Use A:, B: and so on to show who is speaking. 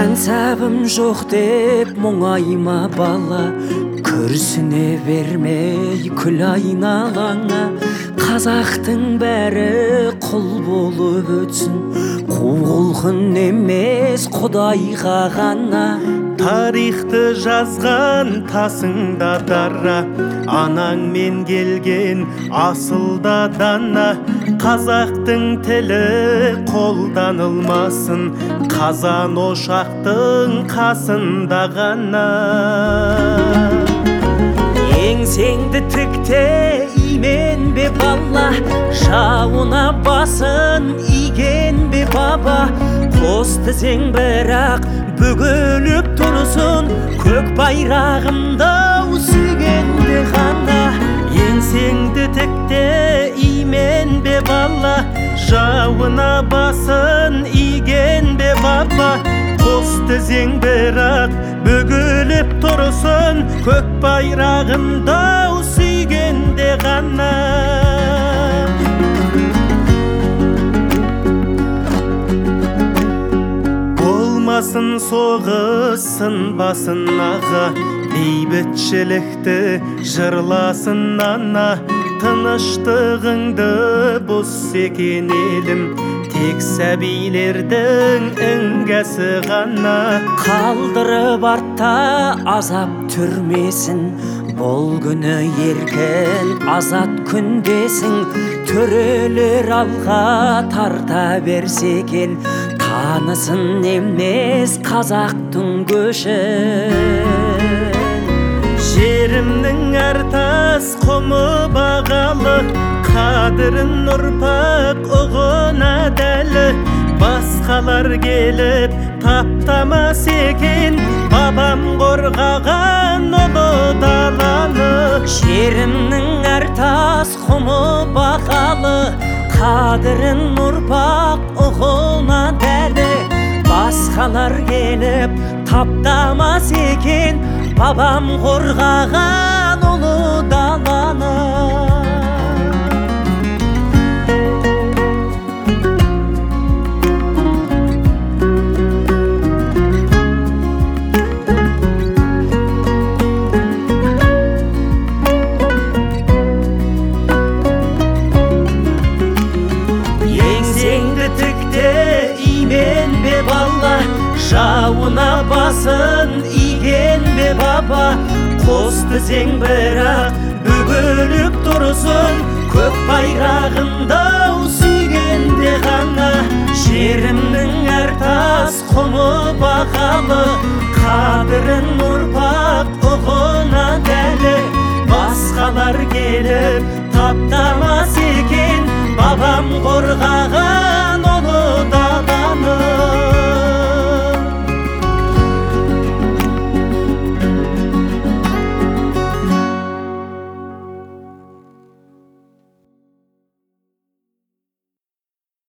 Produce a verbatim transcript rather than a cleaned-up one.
A: мансабым жоқ деп мұңайма бала, күрсіне бермей күл айналаңа. Қазақтың бәрі құл болып өтсін, құлқын емес Құдайға ғана.
B: Тарихты жазған тасыңда дара, анаңмен келген асылда дана. Қазақтың тілі қолданылмасын, қазан ошақтың қасында ғана.
A: Еңсеңді тікте имен бе бала, жауына басын иген бе баба. Қос тізең бірақ бүгіліп тұрсын, көк байрағымды сүйгенде ғана.
B: Еңсеңді тікте имен бе бала, жауына басын иген бе баба. Қос тізең бірақ бүгіліп тұрсын, көк байрағымды сүйгенде ғана. Болмасын соғысын басын аға, бейбітшілікті жырласын ана. Тыныштығыңды бұз екен елім, тек сәбилердің іңгәсі ғана.
A: Қалдырып артта азап түрмесін, бұл күні еркін азат күндесің. Төрелер алға тарта берсе екен, танысын емес қазақтың көшін.
B: Жерімнің әр тас құмы бағалы, қадірін ұрпақ ұғына дәлі. Басқалар келіп таптамас екен, бабам қорғаған ұлы даланы.
A: Жерімнің әр тас құмы бағалы, қадірін ұрпақ ұғына дәлі. Басқалар келіп таптамас екен, бабам қорғаған ұлы даланы. Еңсеңді тікте имен бе бала, жауына басын иген бе баба. Қос тізең бірақ бүгіліп тұрсын, көк байрағымды сүйгенде ғана. Жерімнің әр тас құмы бағалы, қадірін ұрпақ ұғына дәлі. Басқалар келіп таптамас екен, бабам қорғаған